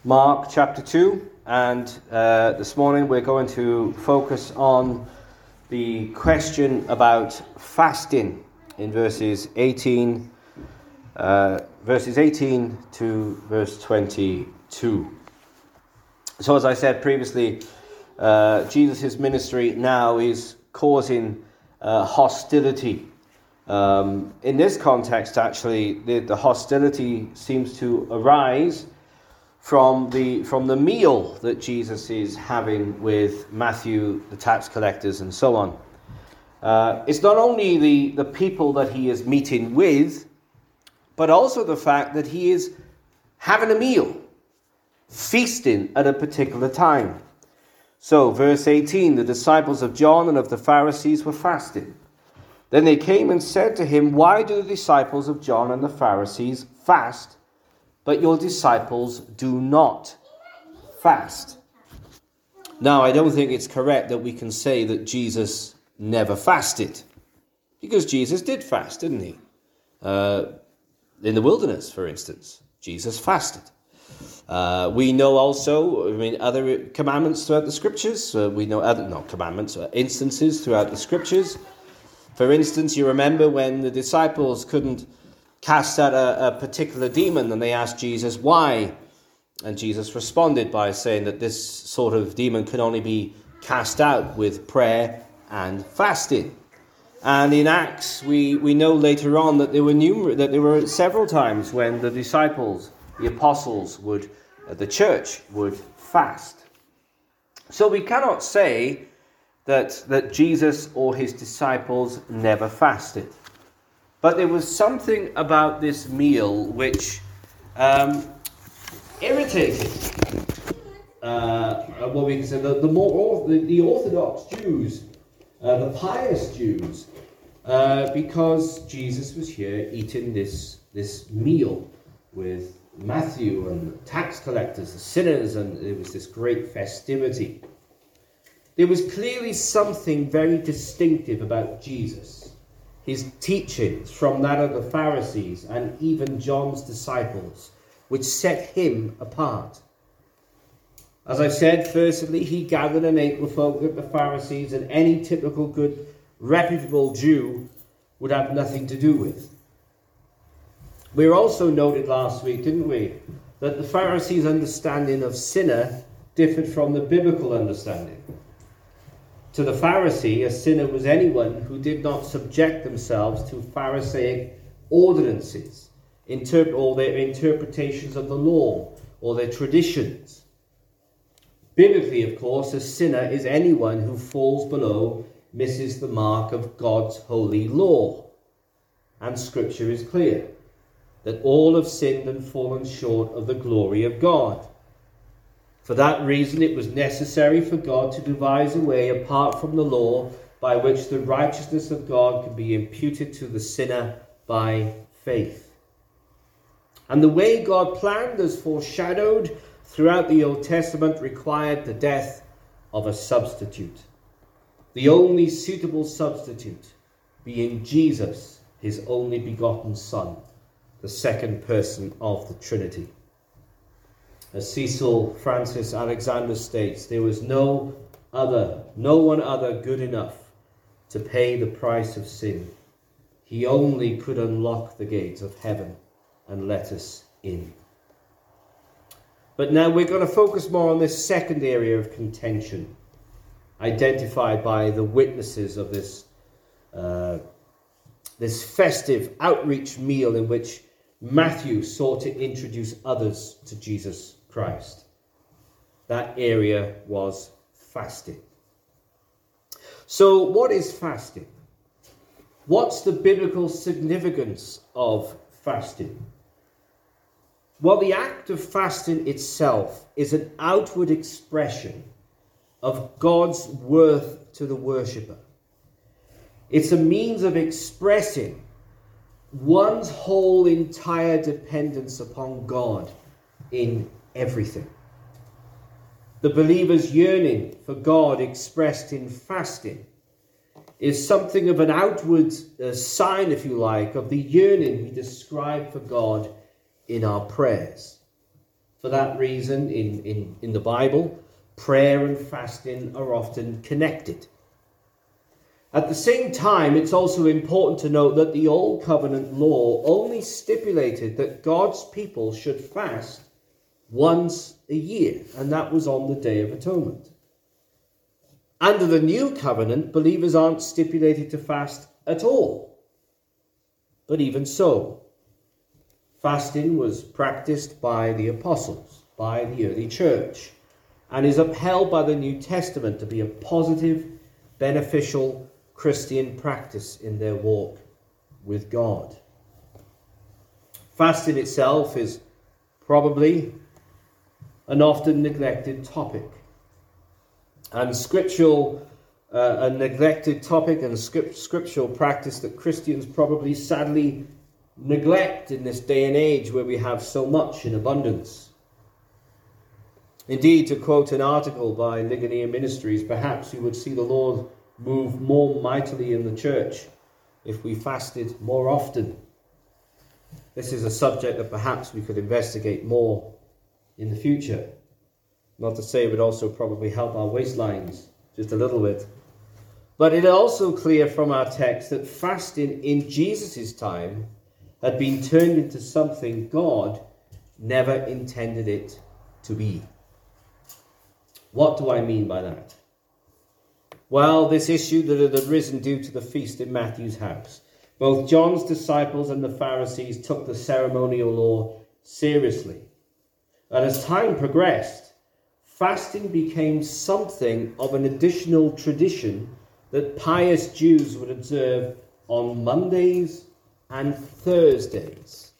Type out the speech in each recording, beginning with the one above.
Mark chapter 2, and this morning we're going to focus on the question about fasting in verses 18 to verse 22. So as I said previously, Jesus' ministry now is causing hostility. In this context, actually, the hostility seems to arise from the meal that Jesus is having with Matthew, the tax collectors, and so on. It's not only the people that he is meeting with, but also the fact that he is having a meal, feasting at a particular time. So, verse 18, the disciples of John and of the Pharisees were fasting. Then they came and said to him, "Why do the disciples of John and the Pharisees fast, but your disciples do not fast?" Now, I don't think it's correct that we can say that Jesus never fasted, because Jesus did fast, didn't he? In the wilderness, for instance, Jesus fasted. We know also, other commandments throughout the scriptures. We know instances throughout the scriptures. For instance, you remember when the disciples couldn't cast out a particular demon, and they asked Jesus why. And Jesus responded by saying that this sort of demon can only be cast out with prayer and fasting. And in Acts, we know later on that there were several times when the disciples, the apostles, the church would fast. So we cannot say that Jesus or his disciples never fasted. But there was something about this meal which irritated what we can say the Orthodox Jews, the pious Jews, because Jesus was here eating this meal with Matthew and the tax collectors, the sinners, and it was this great festivity. There was clearly something very distinctive about Jesus, his teachings from that of the Pharisees and even John's disciples, which set him apart. As I said, firstly, he gathered and ate with folk that the Pharisees and any typical good, reputable Jew would have nothing to do with. We also noted last week, didn't we, that the Pharisees' understanding of sinner differed from the biblical understanding. To the Pharisee, a sinner was anyone who did not subject themselves to Pharisaic ordinances, or their interpretations of the law, or their traditions. Biblically, of course, a sinner is anyone who falls below, misses the mark of God's holy law. And Scripture is clear that all have sinned and fallen short of the glory of God. For that reason, it was necessary for God to devise a way apart from the law by which the righteousness of God could be imputed to the sinner by faith. And the way God planned, as foreshadowed throughout the Old Testament, required the death of a substitute. The only suitable substitute being Jesus, his only begotten Son, the second person of the Trinity. As Cecil Francis Alexander states, there was no one other good enough to pay the price of sin. He only could unlock the gates of heaven and let us in. But now we're going to focus more on this second area of contention, identified by the witnesses of this festive outreach meal in which Matthew sought to introduce others to Jesus Christ. That area was fasting. So what is fasting? What's the biblical significance of fasting? Well, the act of fasting itself is an outward expression of God's worth to the worshipper. It's a means of expressing one's whole entire dependence upon God in everything. The believer's yearning for God expressed in fasting is something of an outward sign, if you like, of the yearning we describe for God in our prayers. For that reason, in the Bible, prayer and fasting are often connected. At the same time, it's also important to note that the Old Covenant law only stipulated that God's people should fast once a year, and that was on the Day of Atonement. Under the New Covenant, believers aren't stipulated to fast at all. But even so, fasting was practiced by the apostles, by the early church, and is upheld by the New Testament to be a positive, beneficial Christian practice in their walk with God. Fasting itself is probably an often neglected topic. And a neglected topic and scriptural practice that Christians probably sadly neglect in this day and age where we have so much in abundance. Indeed, to quote an article by Ligonier Ministries, perhaps you would see the Lord move more mightily in the church if we fasted more often. This is a subject that perhaps we could investigate more in the future. Not to say it would also probably help our waistlines just a little bit. But it is also clear from our text that fasting in Jesus' time had been turned into something God never intended it to be. What do I mean by that? Well, this issue that had arisen due to the feast in Matthew's house. Both John's disciples and the Pharisees took the ceremonial law seriously. And as time progressed, fasting became something of an additional tradition that pious Jews would observe on Mondays and Thursdays.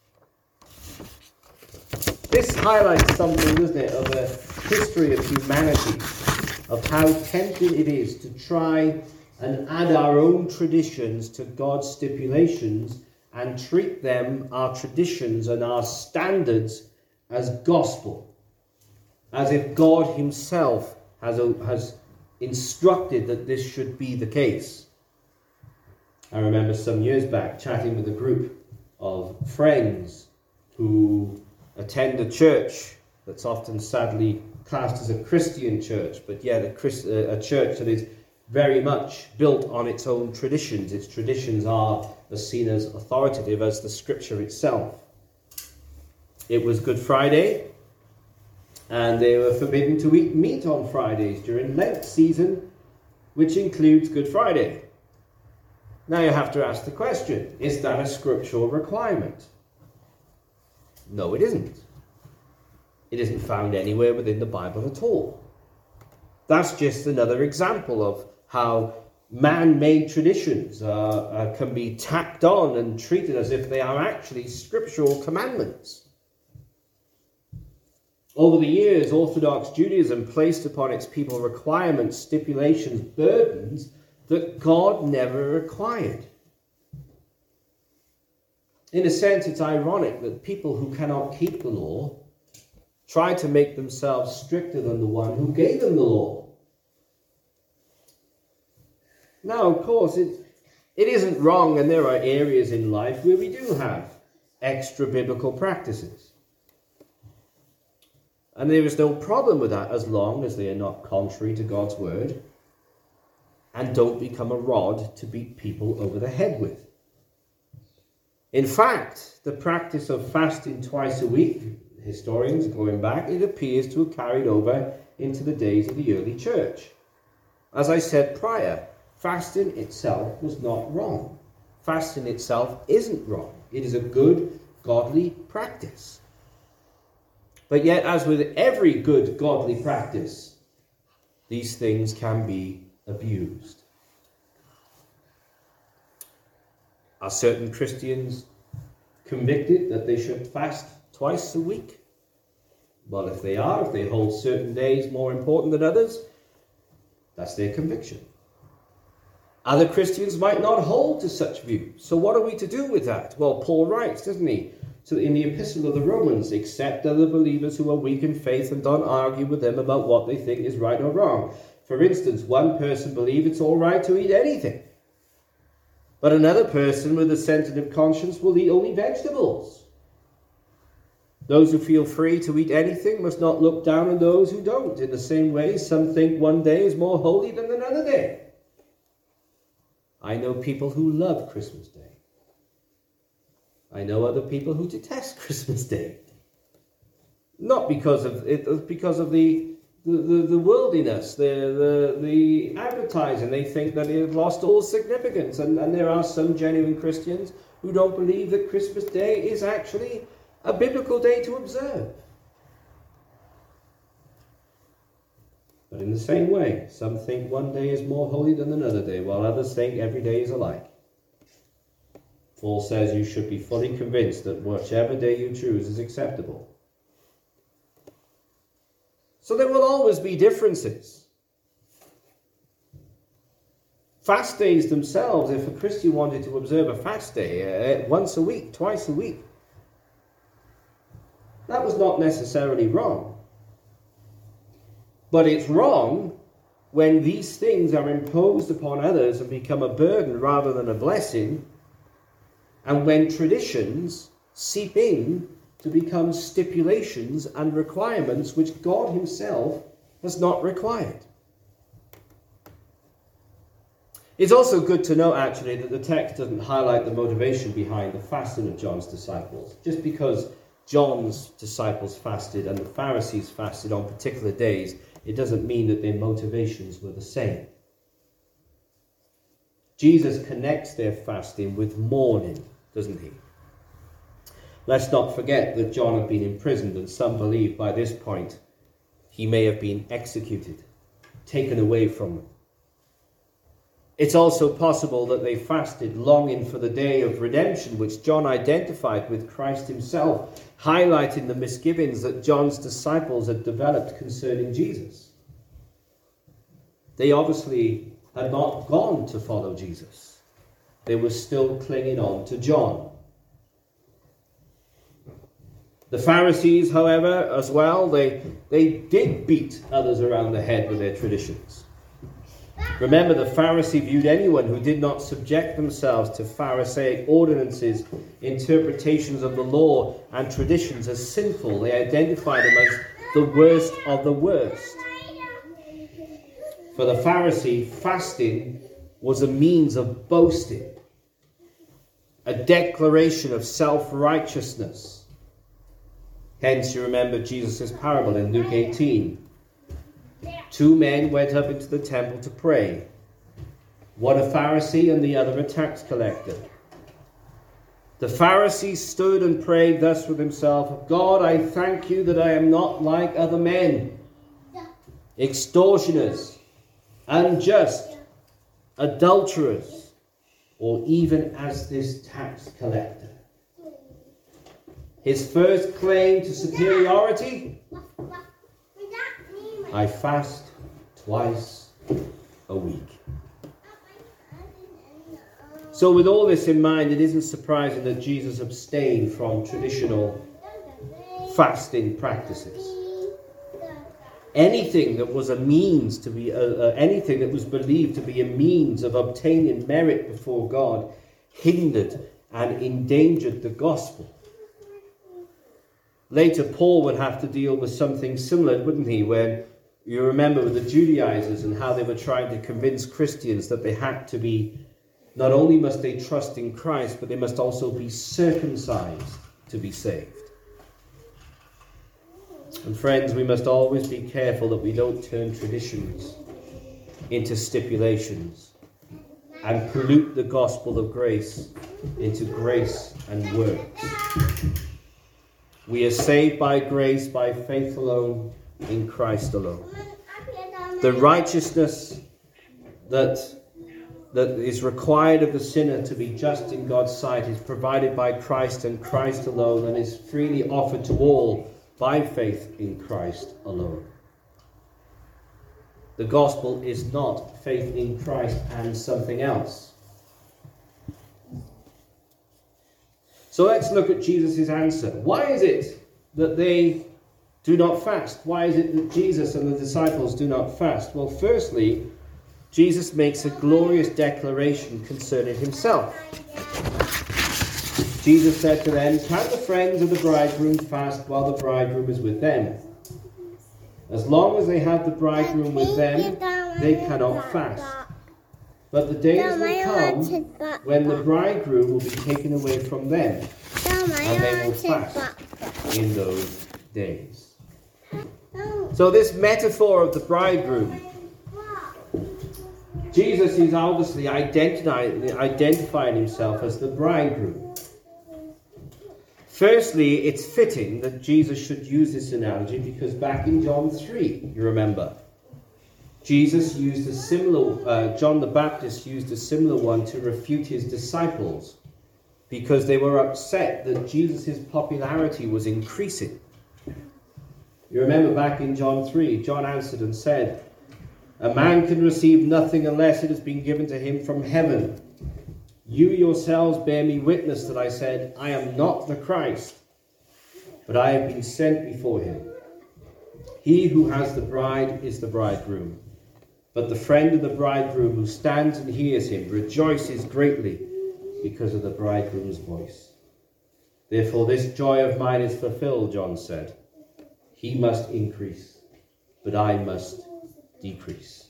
This highlights something, doesn't it, of a history of humanity, of how tempting it is to try and add our own traditions to God's stipulations and treat them, our traditions and our standards, as gospel, as if God himself has instructed that this should be the case. I remember some years back chatting with a group of friends who attend a church that's often sadly classed as a Christian church, but yet a church that is very much built on its own traditions. Its traditions are as seen as authoritative as the scripture itself. It was Good Friday, and they were forbidden to eat meat on Fridays during Lent season, which includes Good Friday. Now you have to ask the question, is that a scriptural requirement? No, it isn't. It isn't found anywhere within the Bible at all. That's just another example of how man-made traditions can be tacked on and treated as if they are actually scriptural commandments. Over the years, Orthodox Judaism placed upon its people requirements, stipulations, burdens that God never required. In a sense, it's ironic that people who cannot keep the law try to make themselves stricter than the one who gave them the law. Now, of course, it isn't wrong, and there are areas in life where we do have extra biblical practices. And there is no problem with that as long as they are not contrary to God's word and don't become a rod to beat people over the head with. In fact, the practice of fasting twice a week, historians going back, it appears to have carried over into the days of the early church. As I said prior, fasting itself was not wrong. Fasting itself isn't wrong. It is a good, godly practice. But yet, as with every good, godly practice, these things can be abused. Are certain Christians convicted that they should fast twice a week? Well, if they hold certain days more important than others, that's their conviction. Other Christians might not hold to such views. So what are we to do with that? Well, Paul writes, doesn't he? So in the Epistle of the Romans, accept other believers who are weak in faith and don't argue with them about what they think is right or wrong. For instance, one person believes it's all right to eat anything, but another person with a sensitive conscience will eat only vegetables. Those who feel free to eat anything must not look down on those who don't. In the same way, some think one day is more holy than another day. I know people who love Christmas Day. I know other people who detest Christmas Day. Not because of it, because of the worldliness, the advertising. They think that it has lost all significance. And there are some genuine Christians who don't believe that Christmas Day is actually a biblical day to observe. But in the same way, some think one day is more holy than another day, while others think every day is alike. Paul says you should be fully convinced that whichever day you choose is acceptable. So there will always be differences. Fast days themselves, if a Christian wanted to observe a fast day once a week, twice a week, that was not necessarily wrong. But it's wrong when these things are imposed upon others and become a burden rather than a blessing, and when traditions seep in to become stipulations and requirements which God himself has not required. It's also good to note, actually, that the text doesn't highlight the motivation behind the fasting of John's disciples. Just because John's disciples fasted and the Pharisees fasted on particular days, it doesn't mean that their motivations were the same. Jesus connects their fasting with mourning, doesn't he? Let's not forget that John had been imprisoned, and some believe by this point he may have been executed, taken away from them. It's also possible that they fasted longing for the day of redemption, which John identified with Christ himself, highlighting the misgivings that John's disciples had developed concerning Jesus. They obviously had not gone to follow Jesus. They were still clinging on to John. The Pharisees, however, as well, they did beat others around the head with their traditions. Remember, the Pharisee viewed anyone who did not subject themselves to Pharisaic ordinances, interpretations of the law, and traditions as sinful. They identified them as the worst of the worst. For the Pharisee, fasting was a means of boasting, a declaration of self-righteousness. Hence, you remember Jesus' parable in Luke 18. 2 men went up into the temple to pray, one a Pharisee and the other a tax collector. The Pharisee stood and prayed thus with himself, God, I thank you that I am not like other men, extortioners, unjust, adulterers, or even as this tax collector. His first claim to superiority: I fast twice a week. So with all this in mind, it isn't surprising that Jesus abstained from traditional fasting practices. Anything that was a means to be, anything that was believed to be a means of obtaining merit before God hindered and endangered the gospel. Later, Paul would have to deal with something similar, wouldn't he, when you remember with the Judaizers and how they were trying to convince Christians that they had to be, not only must they trust in Christ, but they must also be circumcised to be saved. And friends, we must always be careful that we don't turn traditions into stipulations and pollute the gospel of grace into grace and works. We are saved by grace, by faith alone, in Christ alone. The righteousness that is required of the sinner to be just in God's sight is provided by Christ and Christ alone, and is freely offered to all by faith in Christ alone. The gospel is not faith in Christ and something else. So let's look at Jesus' answer. Why is it that they do not fast? Why is it that Jesus and the disciples do not fast? Well, firstly, Jesus makes a glorious declaration concerning himself. Jesus said to them, "Can the friends of the bridegroom fast while the bridegroom is with them? As long as they have the bridegroom with them, they cannot fast. But the days will come when the bridegroom will be taken away from them, and they will fast in those days." So this metaphor of the bridegroom, Jesus is obviously identifying himself as the bridegroom. Firstly, it's fitting that Jesus should use this analogy because back in John 3, you remember, Jesus used a similar, John the Baptist used a similar one to refute his disciples because they were upset that Jesus' popularity was increasing. You remember back in John 3, John answered and said, "A man can receive nothing unless it has been given to him from heaven. You yourselves bear me witness that I said, I am not the Christ, but I have been sent before him. He who has the bride is the bridegroom. But the friend of the bridegroom who stands and hears him rejoices greatly because of the bridegroom's voice. Therefore this joy of mine is fulfilled," John said. "He must increase, but I must decrease."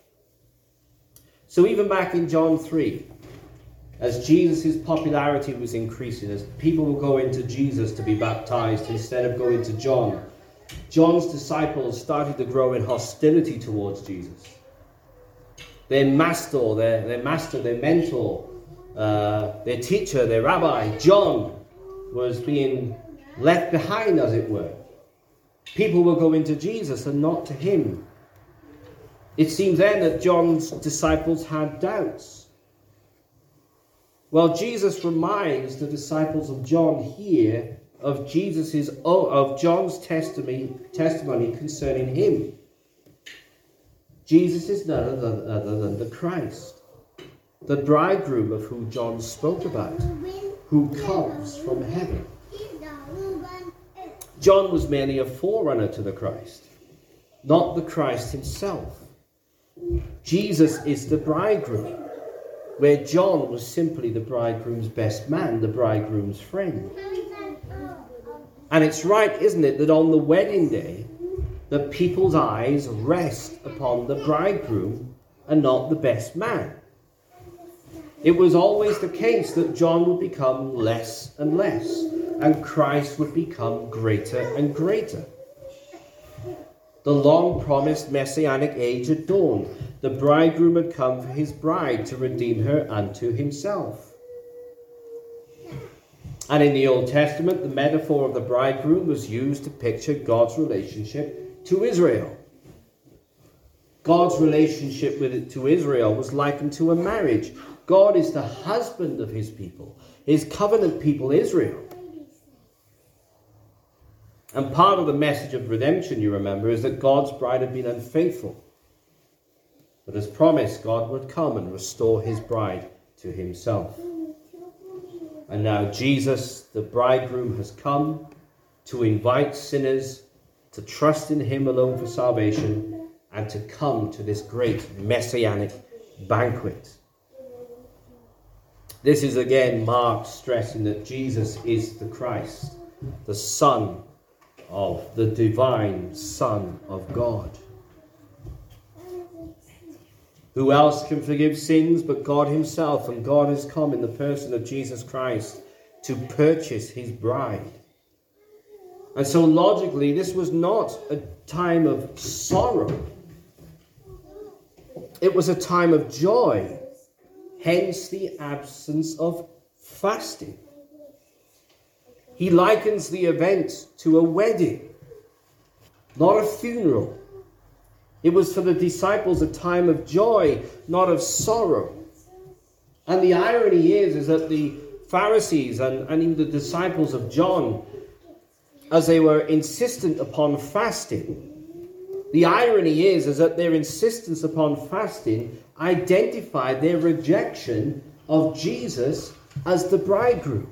So even back in John 3, as Jesus' popularity was increasing, as people were going to Jesus to be baptized instead of going to John, John's disciples started to grow in hostility towards Jesus. Their master, their mentor, their teacher, their rabbi, John, was being left behind, as it were. People were going to Jesus and not to him. It seemed then that John's disciples had doubts. Well, Jesus reminds the disciples of John here of John's testimony concerning him. Jesus is none other than the Christ, the bridegroom of whom John spoke about, who comes from heaven. John was merely a forerunner to the Christ, not the Christ himself. Jesus is the bridegroom, where John was simply the bridegroom's best man, the bridegroom's friend. And it's right, isn't it, that on the wedding day, the people's eyes rest upon the bridegroom and not the best man. It was always the case that John would become less and less, and Christ would become greater and greater. The long-promised messianic age had dawned. The bridegroom had come for his bride to redeem her unto himself. And in the Old Testament, the metaphor of the bridegroom was used to picture God's relationship to Israel. God's relationship to Israel was likened to a marriage. God is the husband of his people, his covenant people, Israel. And part of the message of redemption, you remember, is that God's bride had been unfaithful. But as promised, God would come and restore his bride to himself. And now Jesus, the bridegroom, has come to invite sinners to trust in him alone for salvation and to come to this great messianic banquet. This is again Mark stressing that Jesus is the Christ, the Son of the divine Son of God. Who else can forgive sins but God himself? And God has come in the person of Jesus Christ to purchase his bride. And so logically, this was not a time of sorrow. It was a time of joy. Hence the absence of fasting. He likens the event to a wedding, not a funeral. It was for the disciples a time of joy, not of sorrow. And the irony is that the Pharisees and even the disciples of John, as they were insistent upon fasting, the irony is that their insistence upon fasting identified their rejection of Jesus as the bridegroom.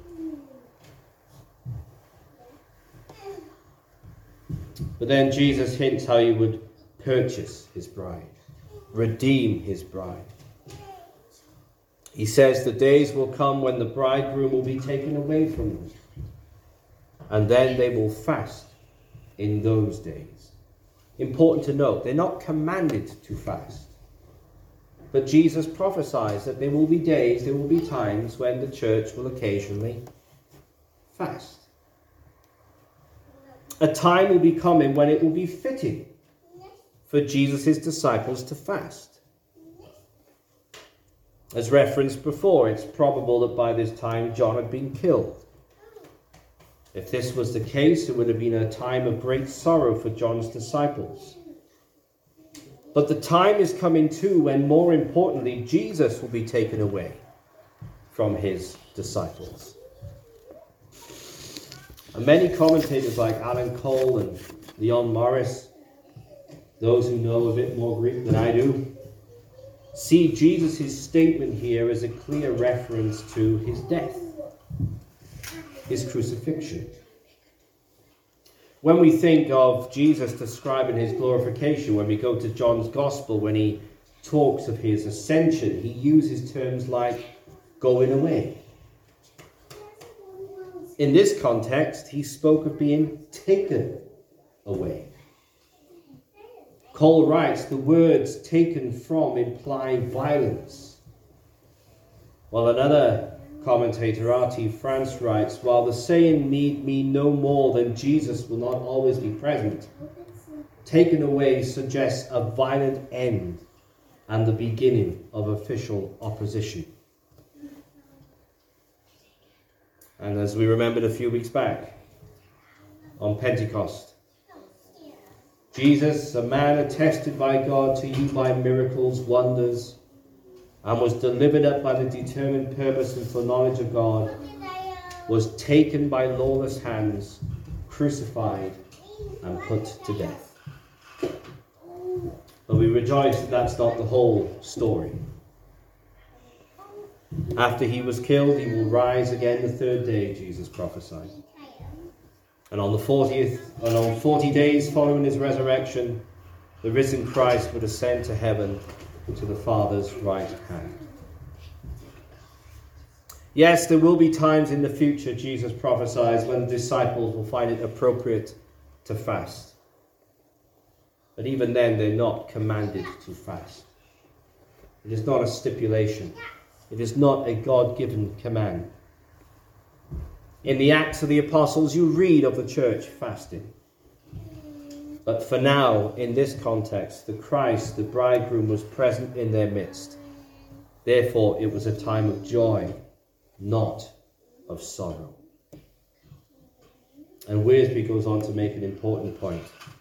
But then Jesus hints how he would purchase his bride, redeem his bride. He says the days will come when the bridegroom will be taken away from them, and then they will fast in those days. Important to note, they're not commanded to fast. But Jesus prophesies that there will be days, there will be times when the church will occasionally fast. A time will be coming when it will be fitting for Jesus' disciples to fast. As referenced before, it's probable that by this time John had been killed. If this was the case, it would have been a time of great sorrow for John's disciples. But the time is coming too when, more importantly, Jesus will be taken away from his disciples. And many commentators like Alan Cole and Leon Morris, those who know a bit more Greek than I do, see Jesus' statement here as a clear reference to his death, his crucifixion. When we think of Jesus describing his glorification, when we go to John's Gospel, when he talks of his ascension, he uses terms like going away. In this context, he spoke of being taken away. Cole writes, the words taken from imply violence. While another commentator, R.T. France, writes, while the saying need mean no more than Jesus will not always be present, taken away suggests a violent end and the beginning of official opposition. And as we remembered a few weeks back, on Pentecost, Jesus, a man attested by God to you by miracles, wonders, and was delivered up by the determined purpose and foreknowledge of God, was taken by lawless hands, crucified, and put to death. But we rejoice that that's not the whole story. After he was killed, he will rise again the third day, Jesus prophesied. And on 40 days following his resurrection, the risen Christ would ascend to heaven, to the Father's right hand. Yes, there will be times in the future, Jesus prophesies, when the disciples will find it appropriate to fast. But even then, they're not commanded to fast. It is not a stipulation. It is not a God-given command. In the Acts of the Apostles, you read of the church fasting. But for now, in this context, the Christ, the bridegroom, was present in their midst. Therefore, it was a time of joy, not of sorrow. And Wiersbe goes on to make an important point.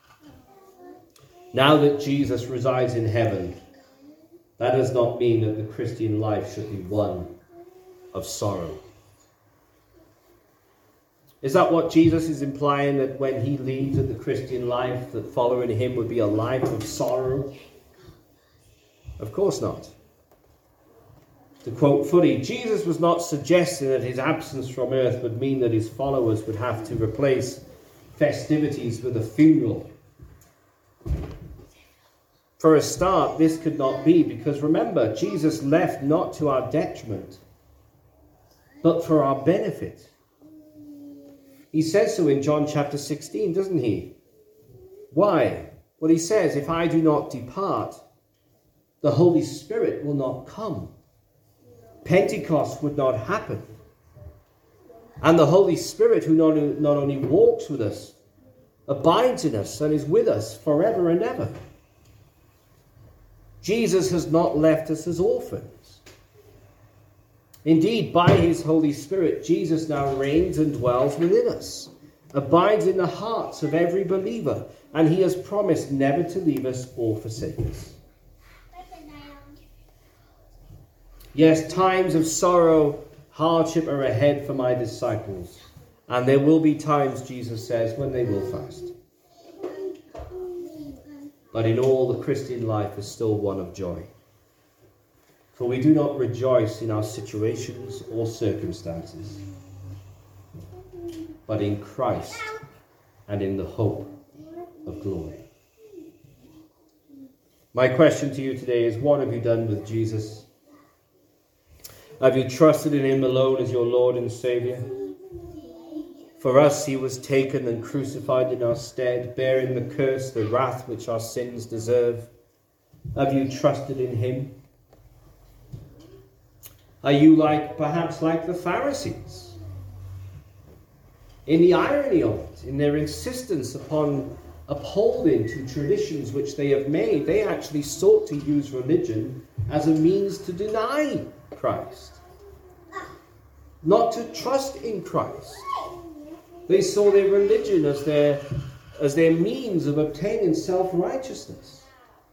Now that Jesus resides in heaven, that does not mean that the Christian life should be one of sorrow. Is that what Jesus is implying, that when he leaves the Christian life, that following him would be a life of sorrow? Of course not. To quote Footy, Jesus was not suggesting that his absence from earth would mean that his followers would have to replace festivities with a funeral. For a start, this could not be, because remember, Jesus left not to our detriment, but for our benefit. He says so in John chapter 16, doesn't he? Why? Well, he says, if I do not depart, the Holy Spirit will not come. Pentecost would not happen. And the Holy Spirit, who not only walks with us, abides in us and is with us forever and ever. Jesus has not left us as orphans. Indeed, by his Holy Spirit, Jesus now reigns and dwells within us, abides in the hearts of every believer, and he has promised never to leave us or forsake us. Yes, times of sorrow, hardship are ahead for my disciples, and there will be times, Jesus says, when they will fast. But in all, the Christian life is still one of joy. For we do not rejoice in our situations or circumstances, but in Christ and in the hope of glory. My question to you today is, what have you done with Jesus? Have you trusted in him alone as your Lord and Saviour? For us he was taken and crucified in our stead, bearing the curse, the wrath which our sins deserve. Have you trusted in him? Are you perhaps like the Pharisees? In the irony of it, in their insistence upon upholding to traditions which they have made, they actually sought to use religion as a means to deny Christ, not to trust in Christ. They saw their religion as their means of obtaining self-righteousness.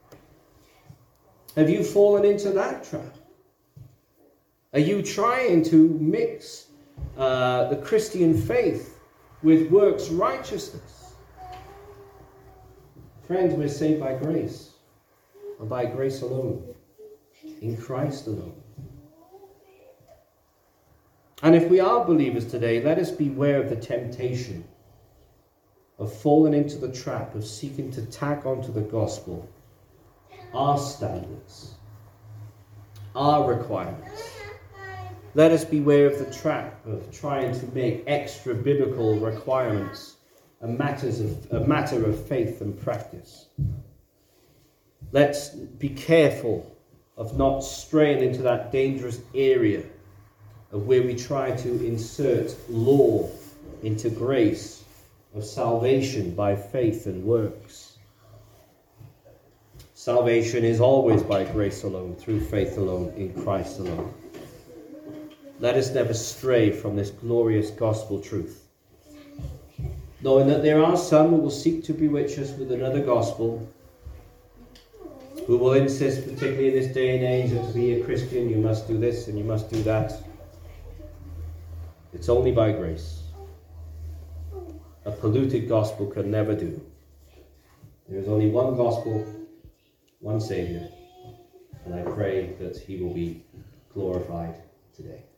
Have you fallen into that trap? Are you trying to mix the Christian faith with works righteousness? Friends, we're saved by grace, and by grace alone, in Christ alone. And if we are believers today, let us beware of the temptation of falling into the trap of seeking to tack onto the gospel our standards, our requirements. Let us beware of the trap of trying to make extra biblical requirements a matter of faith and practice. Let's be careful of not straying into that dangerous area of where we try to insert law into grace of salvation by faith and works. Salvation is always by grace alone, through faith alone, in Christ alone. Let us never stray from this glorious gospel truth, knowing that there are some who will seek to bewitch us with another gospel, who will insist, particularly in this day and age, that to be a Christian you must do this and you must do that. It's only by grace. A polluted gospel can never do. There is only one gospel, one Saviour, and I pray that he will be glorified today.